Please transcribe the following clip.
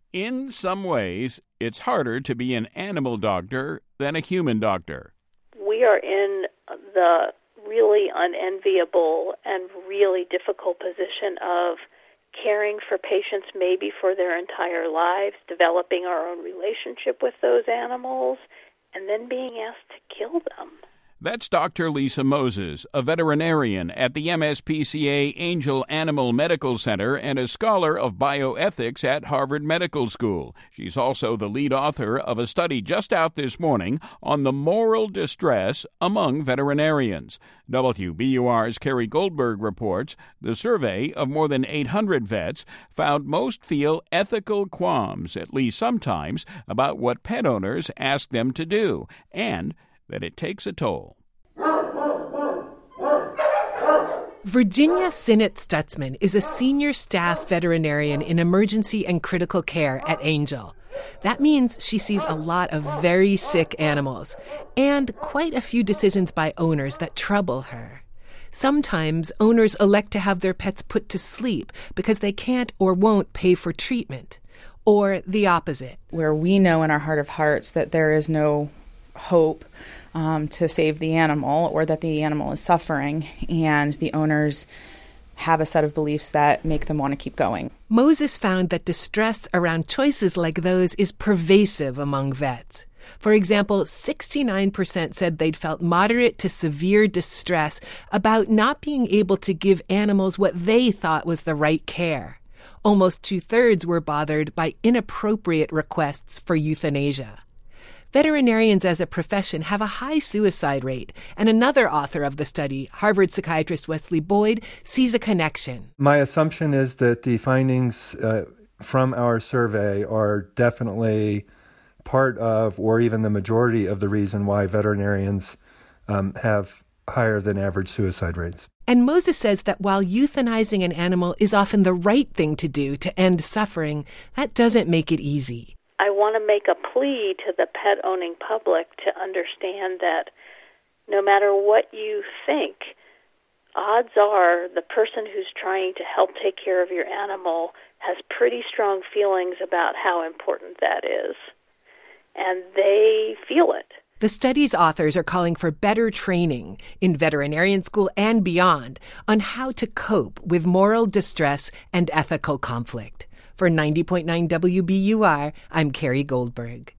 In some ways, it's harder to be an animal doctor than a human doctor. We are in the really unenviable and really difficult position of caring for patients maybe for their entire lives, developing our own relationship with those animals, and then being asked to kill them. That's Dr. Lisa Moses, a veterinarian at the MSPCA Angell Animal Medical Center and a scholar of bioethics at Harvard Medical School. She's also the lead author of a study just out this morning on the moral distress among veterinarians. WBUR's Carrie Goldberg reports the survey of more than 800 vets found most feel ethical qualms, at least sometimes, about what pet owners ask them to do, and that it takes a toll. Virginia Sinnott Stutzman is a senior staff veterinarian in emergency and critical care at Angell. That means she sees a lot of very sick animals and quite a few decisions by owners that trouble her. Sometimes owners elect to have their pets put to sleep because they can't or won't pay for treatment, or the opposite. Where we know in our heart of hearts that there is no hope to save the animal or that the animal is suffering, and the owners have a set of beliefs that make them want to keep going. Moses found that distress around choices like those is pervasive among vets. For example, 69% said they'd felt moderate to severe distress about not being able to give animals what they thought was the right care. Almost 2/3 were bothered by inappropriate requests for euthanasia. Veterinarians as a profession have a high suicide rate, and another author of the study, Harvard psychiatrist Wesley Boyd, sees a connection. My assumption is that the findings from our survey are definitely part of, or even the majority of the reason why veterinarians have higher than average suicide rates. And Moses says that while euthanizing an animal is often the right thing to do to end suffering, that doesn't make it easy. I want to make a plea to the pet-owning public to understand that no matter what you think, odds are the person who's trying to help take care of your animal has pretty strong feelings about how important that is. And they feel it. The study's authors are calling for better training in veterinarian school and beyond on how to cope with moral distress and ethical conflict. For 90.9 WBUR, I'm Carrie Goldberg.